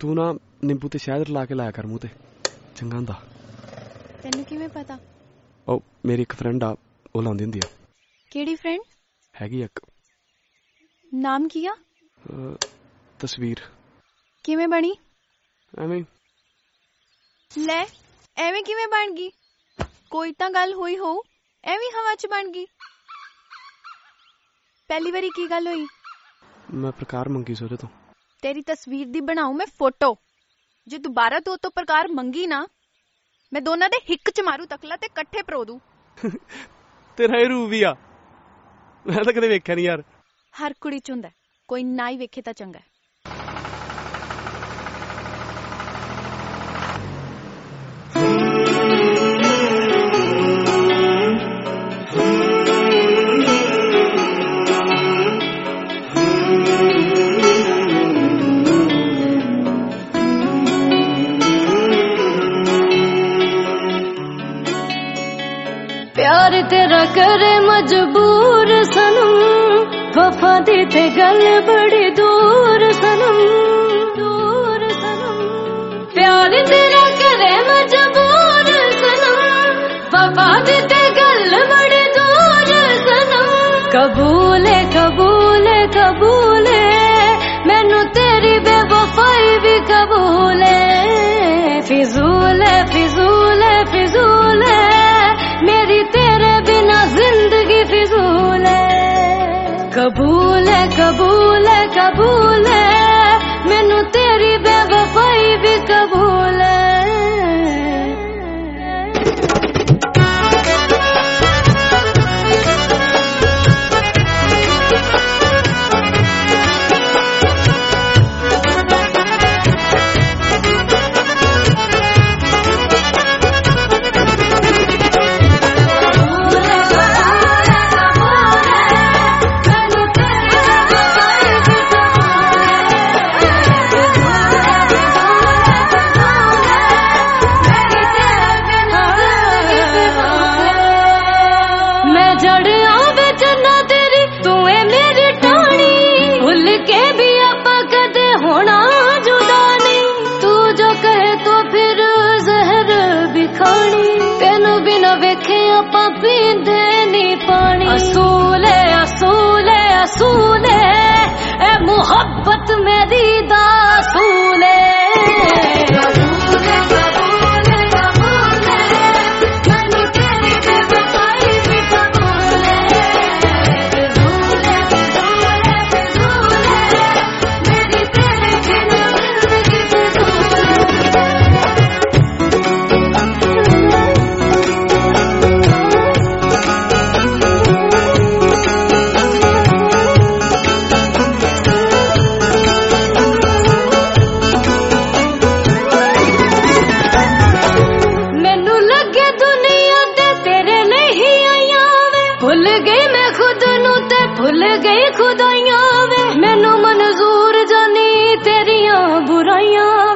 तू ना नींबू ते शहद ला के लाया कर मूंह ते, चंगा हुंदा। तैनू किवें पता? ओ मेरी एक फ्रेंड आ, ओह लाउंदी हुंदी आ। केड़ी फ्रेंड? हैगी एक। नाम की आ? तस्वीर। किवें बनी? एवें। ले एवें किवें बन गई? कोई तां गल होई हो, एवें हवा च बन गई। पहली बारी की गल होई? मैं प्रकार मंगी सोरे तो। तेरी तस्वीर दी बनाऊं मैं फोटो, जे दोबारा तो प्रकार मंगी ना, मैं दोनों दे हिक च मारू तकला ते कट्ठे परो दूं। तेरा ये रूप भी आ, मैं तो कदे वेख्या नहीं यार। हर कुड़ी च हुंदा, कोई ना ही वेखे तां चंगा। प्यार तेरा करे मजबूर सनम, वफा दी ते गल बड़ी दूर सनम, दूर सनम। प्यार तेरा करे मजबूर सनम, वफा दी ते गल बड़ी दूर सनम। कबूल है कबूल है कबूल है, मैनू तेरी बेवफाई भी कबूल है। फिजूल है फिजूल है फिजूल है, मेरी तेरे बिना जिंदगी फिजूल है। कबूल है कबूल है कबूल है, मैनू तेरी बेवफाई भी कबूल है। असूल है असूल है असूल है, ए मोहब्बत मेरी दा असूल है। भुल गई मैं खुद नू ते भुल गई खुदाइयां वे, मैनू मंजूर जानी तेरियां बुराइयां।